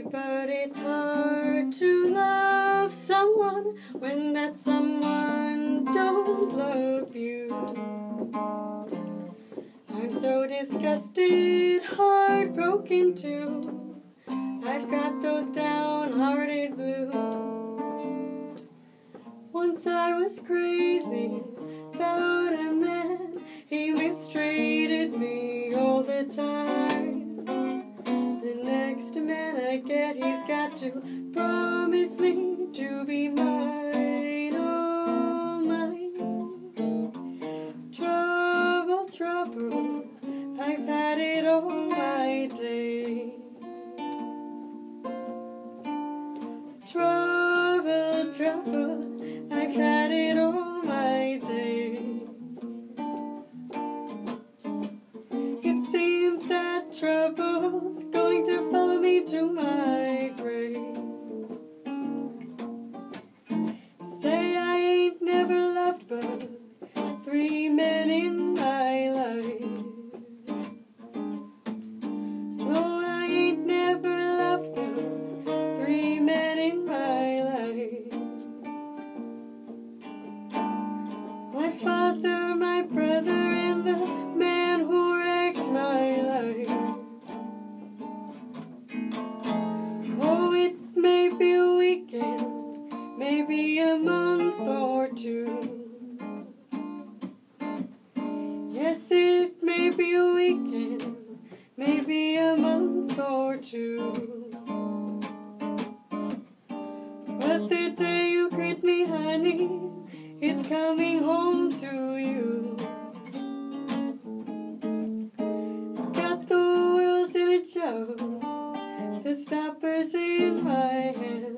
but it's hard to love someone when that someone don't love you. I'm so disgusted, heartbroken too. I've got those downhearted blues. Once I was crazy about a man, he mistreated me all the time. The next man I get, he's got to promise me to be mine, all mine. Trouble, trouble, I've had it all my days. Trouble, trouble, I've had it all my days. It seems that trouble's going to follow me to my grave. Say I ain't never loved but 3 men in my life. No, I ain't never loved but 3 men in my life. My father, my brother, and the man who wrecked my life. Oh, it may be a weekend, maybe a month or two. Yes, it may be a weekend, maybe a month or two. But the day you greet me, honey, it's coming home to you. I've got the world in a jar, the stoppers in my hand.